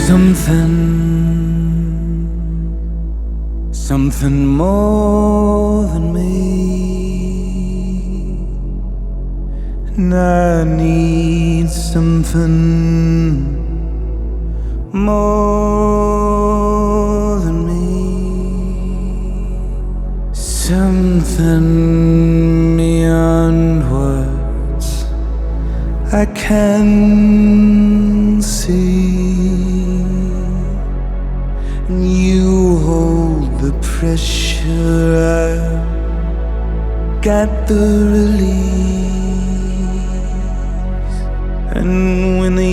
Something more than me, and I need something more than me, something beyond words I can see. And you hold the pressure, I've got the release. And when the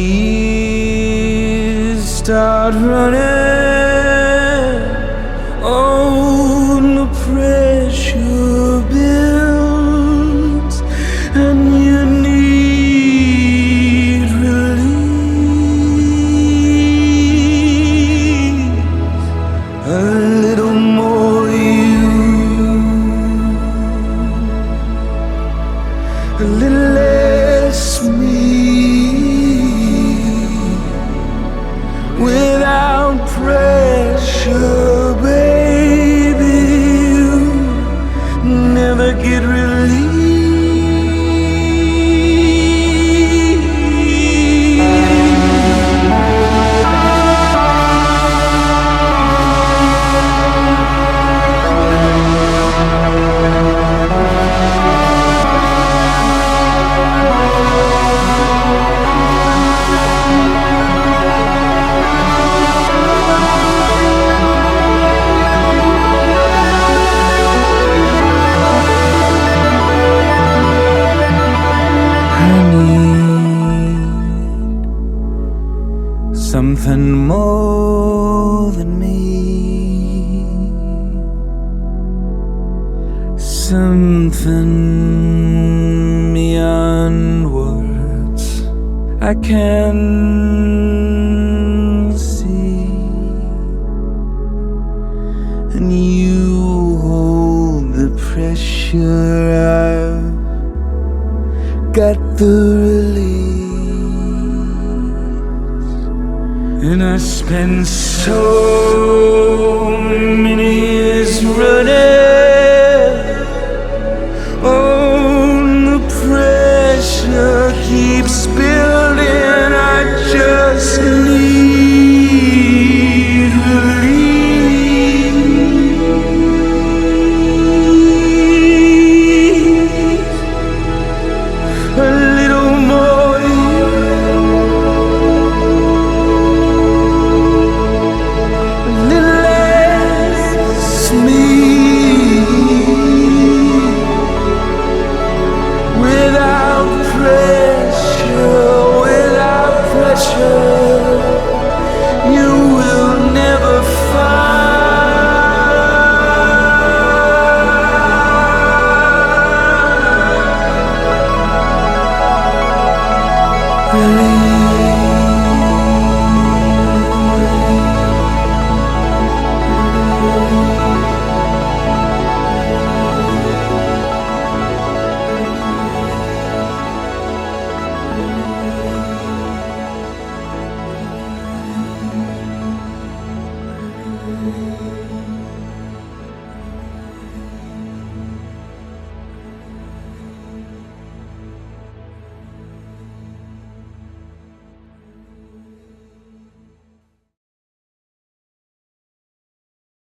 years start running, oh, the pressure builds, and you need release. A little more you, a little less me. Without pressure, baby, you never get relief. Something more than me, something beyond words I can see. And you hold the pressure, I've got the relief. And I spent so many years running, oh, the pressure keeps building.